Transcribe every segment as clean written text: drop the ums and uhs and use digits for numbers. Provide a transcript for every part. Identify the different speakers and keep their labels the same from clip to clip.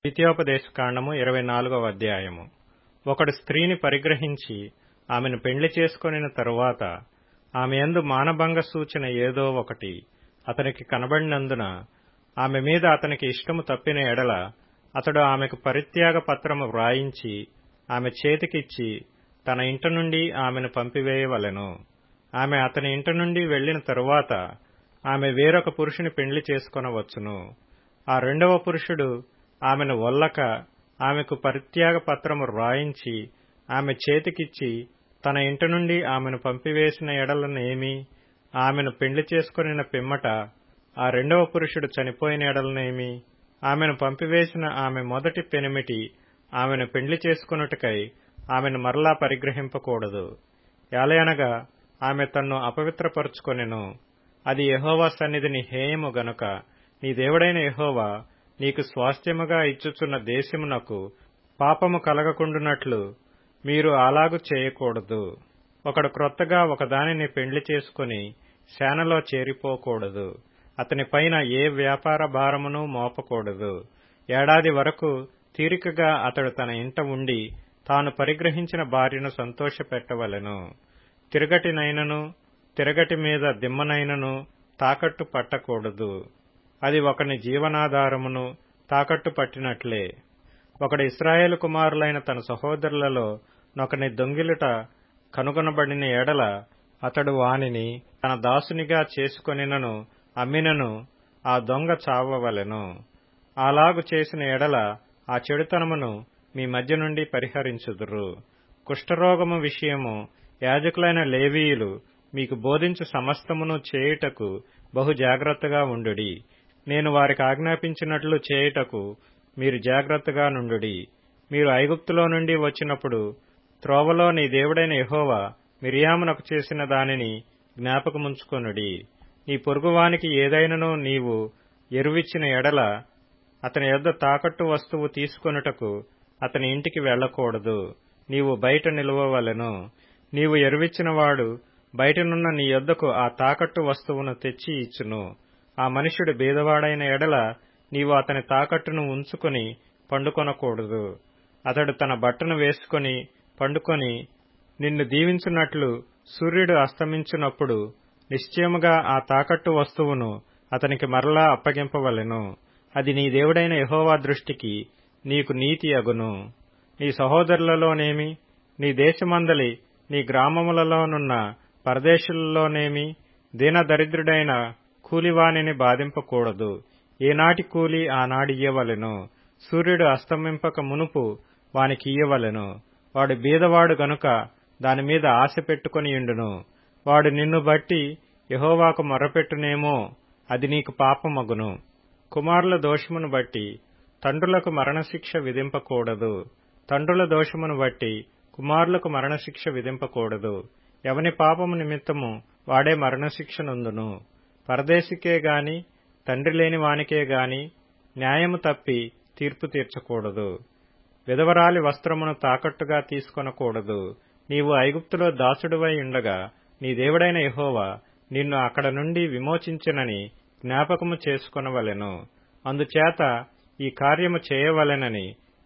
Speaker 1: ద్వితీయోపదేశకాండము 24వ అధ్యాయము. ఒకడు స్త్రీని పరిగ్రహించి ఆమెను పెండ్లి చేసుకొనిన తరువాత ఆమె యందు మానభంగ సూచన ఏదో ఒకటి అతనికి కనబడినందున ఆమె మీద అతనికి ఇష్టము తప్పిన ఎడల అతడు ఆమెకు పరిత్యాగ పత్రము వ్రాయించి ఆమె చేతికిచ్చి తన ఇంట నుండి ఆమెను పంపివేయవలెను. ఆమె అతని ఇంట నుండి వెళ్లిన తరువాత ఆమె వేరొక పురుషుని పెండ్లి చేసుకొనవచ్చును. ఆ రెండవ పురుషుడు ఆమెను వల్లక ఆమెకు పరిత్యాగ పత్రము వ్రాయించి ఆమె చేతికిచ్చి తన ఇంటి నుండి ఆమెను పంపివేసిన ఎడలనేమి, ఆమెను పెండ్లి చేసుకొనిన పిమ్మట ఆ రెండవ పురుషుడు చనిపోయిన ఎడలనేమి, ఆమెను పంపివేసిన ఆమె మొదటి పెనిమిటి ఆమెను పెండ్లి చేసుకొనుటకై ఆమెను మరలా పరిగ్రహింపకూడదు. యాలయనగా ఆమె తన్ను అపవిత్రపరుచుకొనెను. అది యెహోవా సన్నిధిని హేయము గనుక నీ దేవుడైన యెహోవా నీకు స్వాస్థ్యముగా ఇచ్చుచున్న దేశమునకు పాపము కలగకుండునట్లు మీరు అలాగు చేయకూడదు. ఒకడు క్రొత్తగా ఒకదానిని పెండ్లి చేసుకుని శానలో చేరిపోకూడదు. అతని పైన ఏ వ్యాపార భారమును మోపకూడదు. ఏడాది వరకు తీరికగా అతడు తన ఇంట ఉండి తాను పరిగ్రహించిన భార్యను సంతోషపెట్టవలెను. తిరగటినైనను తిరగటి మీద దిమ్మనైనను తాకట్టు పట్టకూడదు. అది ఒకని జీవనాధారమును తాకట్టు పట్టినట్లే. ఒకడు ఇశ్రాయేలు కుమారులైన తన సహోదరులలో నొకని దొంగిలుట కనుగొనబడిన ఎడల అతడు వానిని తన దాసునిగా చేసుకొనినను అమ్మినను ఆ దొంగ చావవలెను. అలాగు చేసిన ఎడల ఆ చెడుతనమును మీ మధ్య నుండి పరిహరించుదురు. కుష్ఠరోగము విషయము యాజకులైన లేవీయులు మీకు బోధించు సమస్తమును చేయుటకు బహు జాగ్రత్తగా ఉండుడి. నేను వారికి ఆజ్ఞాపించినట్లు చేయుటకు మీరు జాగ్రత్తగా నుండుడి. మీరు ఐగుప్తులో నుండి వచ్చినప్పుడు త్రోవలో నీ దేవుడైన యెహోవా మిర్యామునకు చేసిన దానిని జ్ఞాపకముంచుకొనుడి. నీ పొరుగువానికి ఏదైనను నీవు ఎరువిచ్చిన ఎడల అతని యొద్ద తాకట్టు వస్తువు తీసుకొనుటకు అతని ఇంటికి వెళ్లకూడదు. నీవు బయట నిలువవలెను. నీవు ఎరువిచ్చినవాడు బయటనున్న నీ యొద్దకు ఆ తాకట్టు వస్తువును తెచ్చి ఇచ్చును. ఆ మనుష్యుడు బీదవాడైన ఎడల నీవు అతని తాకట్టును ఉంచుకొని పండుకొనకూడదు. అతడు తన బట్టను వేసుకొని పండుకొని నిన్ను దీవించున్నట్లు సూర్యుడు అస్తమించున్నప్పుడు నిశ్చయముగా ఆ తాకట్టు వస్తువును అతనికి మరలా అప్పగింపవలెను. అది నీ దేవుడైన యెహోవా దృష్టికి నీకు నీతి అగును. నీ సహోదరులలోనేమి, నీ దేశమందలి నీ గ్రామములలోనున్న పరదేశులలోనేమి దీనదరిద్రుడైన కూలివానిని బాధింపకూడదు. ఏనాటి కూలి ఆనాడియ్యవలెను. సూర్యుడు అస్తమింపక మునుపు వానికియ్యవలెను. వాడు బీదవాడు గనుక దానిమీద ఆశ పెట్టుకొనియుండును. వాడు నిన్ను బట్టి యెహోవాకు మొర్రపెట్టునేమో, అది నీకు పాపమగును. కుమారుల దోషమును బట్టి తండ్రులకు మరణశిక్ష విధింపకూడదు. తండ్రుల దోషమును బట్టి కుమారులకు మరణశిక్ష విధింపకూడదు. ఎవని పాపము నిమిత్తము వాడే మరణశిక్ష నొందును. పరదేశికే గాని తండ్రి లేని వానికే గాని న్యాయము తప్పి తీర్పు తీర్చకూడదు. విధవరాలి వస్త్రమును తాకట్టుగా తీసుకొనకూడదు. నీవు ఐగుప్తులో దాసుడివై ఉండగా నీ దేవుడైన యెహోవా నిన్ను అక్కడ నుండి విమోచించెనని జ్ఞాపకము చేసుకొనవలెను. అందుచేత ఈ కార్యము చేయవలెనని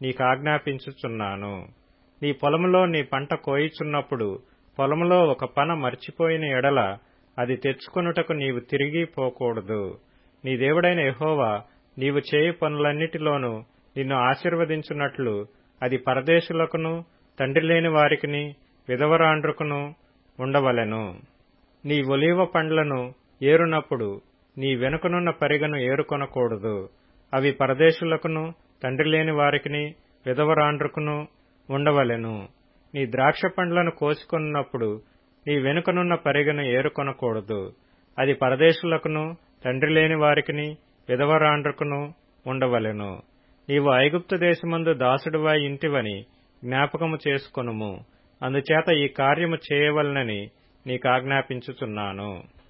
Speaker 1: నీకాజ్ఞాపించుచున్నాను. నీ పొలములో నీ పంట కోయుచున్నప్పుడు పొలములో ఒక పన మర్చిపోయిన ఎడల అది తెచ్చుకొనుటకు నీవు తిరిగి పోకూడదు. నీ దేవుడైన యెహోవా నీవు చేయు పనులన్నిటిలోనూ నిన్ను ఆశీర్వదించున్నట్లు అది పరదేశులకును తండ్రి లేని వారికిని విధవరాండ్రుకును ఉండవలెను. నీ ఒలీవ పండ్లను ఏరునప్పుడు నీ వెనుకనున్న పరిగను ఏరుకొనకూడదు. అవి పరదేశులకును తండ్రి లేని వారికిని విధవరాండ్రుకును ఉండవలెను. నీ ద్రాక్ష పండ్లను కోసుకొనున్నప్పుడు నీ వెనుకనున్న పరిగను ఏరుకొనకూడదు. అది పరదేశులకును తండ్రి లేని వారికిని విధవరాండ్రుకును ఉండవలెను. నీవు ఐగుప్తు దేశమందు దాసుడివై ఇంటివని జ్ఞాపకము చేసుకొనుము. అందుచేత ఈ కార్యము చేయవలనని నీకాజ్ఞాపించుచున్నాను.